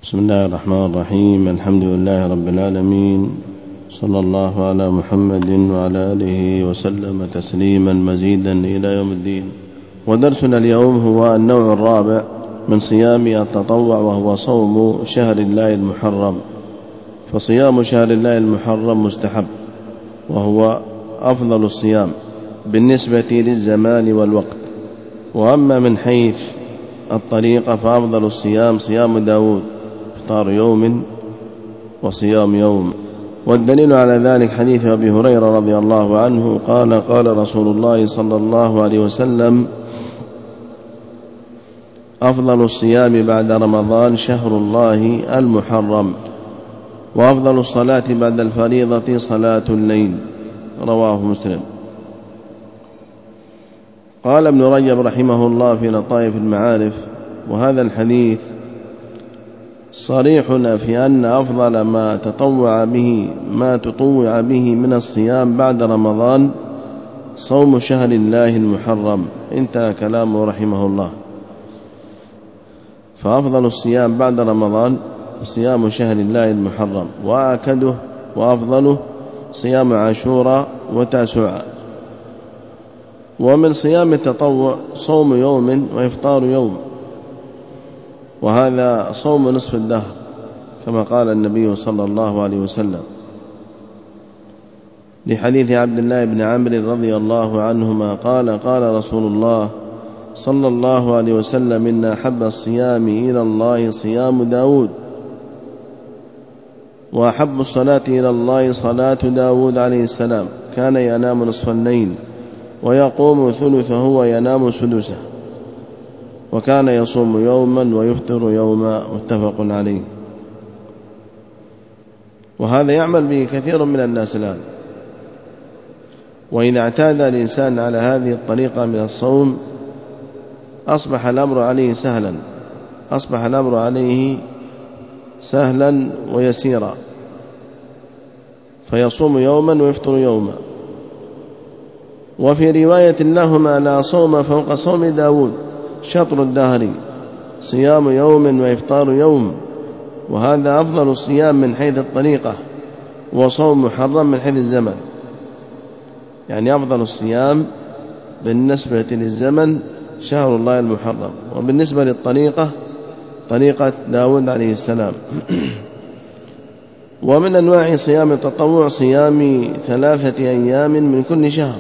بسم الله الرحمن الرحيم. الحمد لله رب العالمين، صلى الله على محمد وعلى آله وسلم تسليما مزيدا إلى يوم الدين. ودرسنا اليوم هو النوع الرابع من صيام التطوع، وهو صوم شهر الله المحرم. فصيام شهر الله المحرم مستحب، وهو أفضل الصيام بالنسبة للزمان والوقت. وأما من حيث الطريقة فأفضل الصيام صيام داود، إفطار يوم وصيام يوم. والدليل على ذلك حديث أبي هريرة رضي الله عنه قال: قال رسول الله صلى الله عليه وسلم: أفضل الصيام بعد رمضان شهر الله المحرم، وأفضل الصلاة بعد الفريضة صلاة الليل. رواه مسلم. قال ابن رجب رحمه الله في لطائف المعارف: وهذا الحديث صريح في أن أفضل ما تطوع به من الصيام بعد رمضان صوم شهر الله المحرم. انتهى كلامه رحمه الله. فأفضل الصيام بعد رمضان صيام شهر الله المحرم، وأكده وأفضله صيام عاشوراء وتاسوعاء. ومن صيام التطوع صوم يوم وإفطار يوم، وهذا صوم نصف الدهر كما قال النبي صلى الله عليه وسلم، لحديث عبد الله بن عمرو رضي الله عنهما قال: قال رسول الله صلى الله عليه وسلم: إن أحب الصيام إلى الله صيام داود، وأحب الصلاة إلى الله صلاة داود عليه السلام، كان ينام نصف الليل ويقوم ثلثه وينام سدسه، وكان يصوم يوما ويفطر يوما. متفق عليه. وهذا يعمل به كثير من الناس الآن. وإذا اعتاد الإنسان على هذه الطريقة من الصوم أصبح الأمر عليه سهلا ويسيرا، فيصوم يوما ويفطر يوما. وفي رواية لهما: لا صوم فوق صوم داود، شطر الدهر صيام يوم وإفطار يوم. وهذا أفضل الصيام من حيث الطريقة، وصوم محرم من حيث الزمن. يعني أفضل الصيام بالنسبة للزمن شهر الله المحرم، وبالنسبة للطريقة طريقة داود عليه السلام. ومن أنواع صيام التطوع صيام 3 أيام من كل شهر،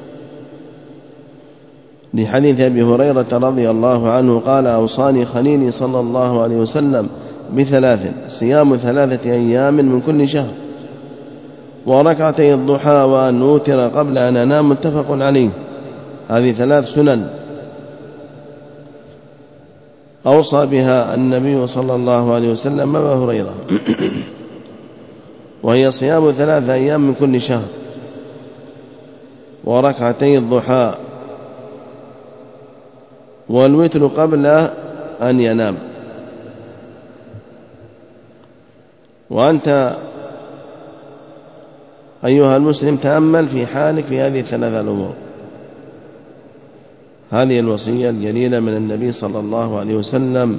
لحديث أبي هريرة رضي الله عنه قال: أوصاني خليلي صلى الله عليه وسلم ب3: صيام 3 أيام من كل شهر، وركعتي الضحى، وأن نوتر قبل أن أنام. متفق عليه. هذه 3 سنن أوصى بها النبي صلى الله عليه وسلم أبا هريرة، وهي صيام 3 أيام من كل شهر، وركعتي الضحى، والوتر قبل أن ينام. وأنت أيها المسلم تأمل في حالك في هذه 3 الأمور. هذه الوصية الجليلة من النبي صلى الله عليه وسلم،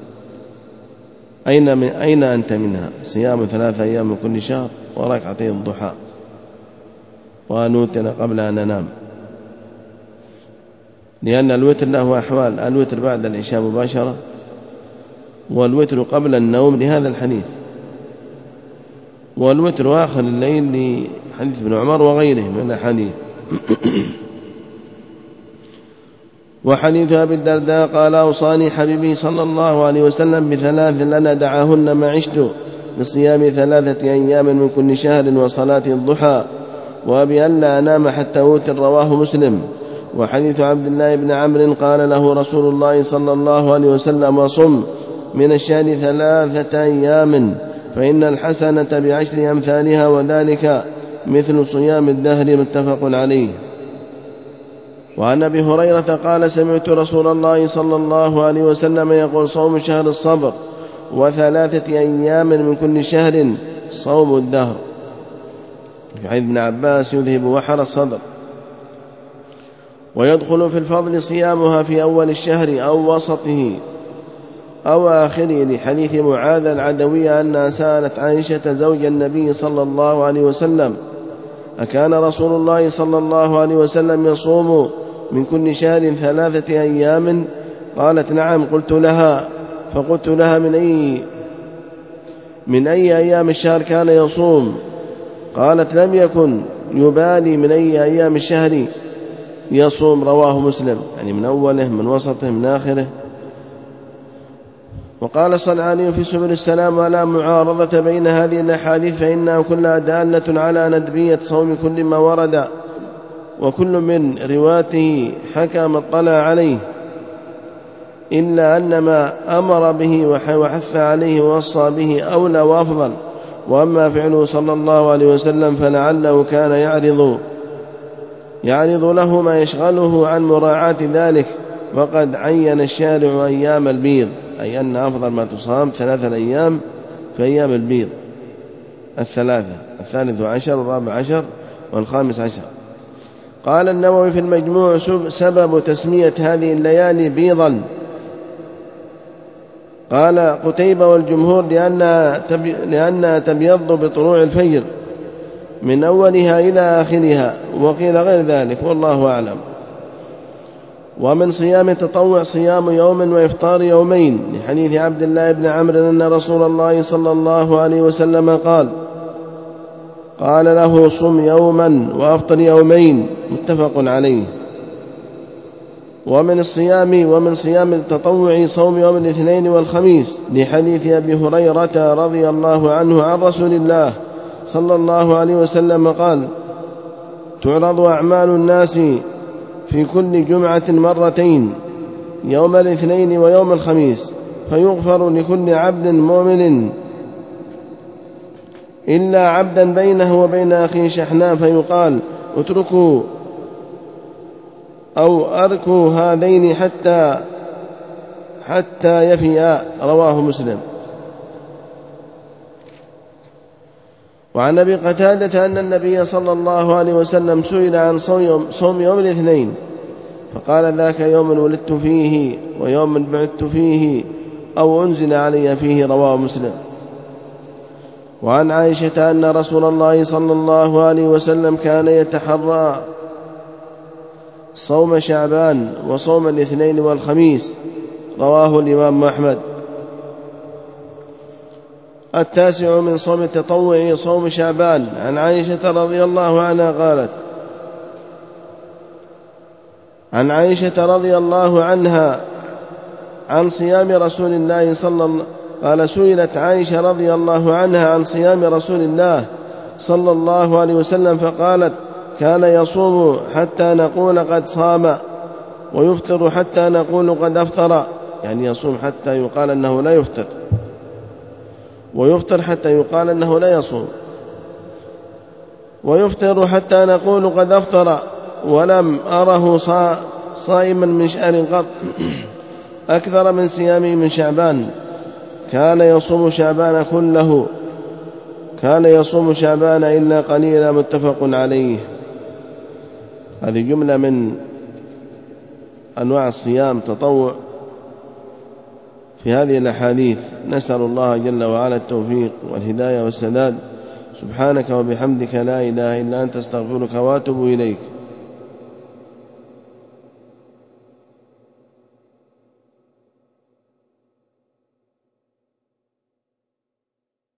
أين أنت منها؟ صيام 3 أيام من كل شهر، وركعتي الضحى، وأن نوتر قبل أن ننام. لأن الوتر له أحوال: الوتر بعد العشاء مباشرة، والوتر قبل النوم لهذا الحديث، والوتر آخر الليل لحديث ابن عمر وغيره من الأحاديث. وحديث أبي الدرداء قال: أوصاني حبيبي صلى الله عليه وسلم ب3 لن أدعهن ما عشت، بصيام 3 أيام من كل شهر، وصلاة الضحى، وأبي ألا أنام حتى أوتر. رواه مسلم. وحديث عبد الله بن عمرو قال له رسول الله صلى الله عليه وسلم: وصم من الشهر 3 أيام، فإن الحسنة ب10 أمثالها، وذلك مثل صيام الدهر. متفق عليه. وعن أبي هريرة قال: سمعت رسول الله صلى الله عليه وسلم يقول: صوم شهر الصبر، و3 أيام من كل شهر صوم الدهر. في حديث ابن عباس: يذهب وحر الصدر. ويدخل في الفضل صيامها في أول الشهر أو وسطه، أو آخره، لحديث معاذ العدوية أنها سألت عائشة زوج النبي صلى الله عليه وسلم: أكان رسول الله صلى الله عليه وسلم يصوم من كل شهر 3 أيام؟ قالت: نعم. فقلت لها: من أي أيام الشهر كان يصوم؟ قالت: لم يكن يبالي من أي أيام الشهر يصوم. رواه مسلم، يعني من أوله من وسطه من آخره. وقال الصنعاني في سبل السلام: ولا معارضة بين هذه الأحاديث، فإنها كلها دالة على ندبية صوم كل ما ورد، وكل من رواته حكى ما اطلع عليه، إلا أن ما أمر به وحث عليه ووصى به أولى وأفضل. وأما فعله صلى الله عليه وسلم فلعله كان يعرض له ما يشغله عن مراعاة ذلك. وقد عين الشارع أيام البيض، أي أن أفضل ما تصام 3 أيام في أيام البيض 3، 13 و14 و15. قال النووي في المجموع: سبب تسمية هذه الليالي بيضا، قال قتيبة والجمهور لأنها تبيض بطلوع الفجر من أولها إلى آخرها، وقيل غير ذلك والله أعلم. ومن صيام التطوع صيام يوم وإفطار يومين، لحديث عبد الله بن عمرو أن رسول الله صلى الله عليه وسلم قال له: صم يوما وأفطر يومين، متفق عليه. ومن صيام التطوع صوم يوم الاثنين والخميس، لحديث أبي هريرة رضي الله عنه عن رسول الله صلى الله عليه وسلم قال: تعرض أعمال الناس في كل جمعة مرتين، يوم الاثنين ويوم الخميس، فيغفر لكل عبد مؤمن إلا عبدا بينه وبين أخيه شحناء، فيقال: اتركوا أو أركوا هذين حتى يفيا. رواه مسلم. وعن أبي قتادة أن النبي صلى الله عليه وسلم سئل عن صوم يوم الاثنين فقال: ذاك يوم ولدت فيه ويوم بعثت فيه أو أنزل علي فيه. رواه مسلم. وعن عائشة أن رسول الله صلى الله عليه وسلم كان يتحرى صوم شعبان وصوم الاثنين والخميس. رواه الإمام أحمد. 9 من صوم التطوع صوم شعبان. عن عائشة رضي الله عنها قالت: عن عائشة رضي الله عنها عن صيام رسول الله قال: سئلت عائشة رضي الله عنها عن صيام رسول الله صلى الله عليه وسلم فقالت: كان يصوم حتى نقول قد صام، ويفطر حتى نقول قد أفطر، يعني يصوم حتى يقال أنه لا يفطر، ويفطر حتى يقال أنه لا يصوم، ويفطر حتى نقول قد أفطر. ولم أره صائما من شهر قط أكثر من صيامه من شعبان، كان يصوم شعبان كله، كان يصوم شعبان إلا قليلا. متفق عليه. هذه جملة من أنواع الصيام تطوع في هذه الأحاديث. نسأل الله جل وعلا التوفيق والهداية والسداد. سبحانك وبحمدك لا إله إلا أنت، استغفرك واتوب إليك.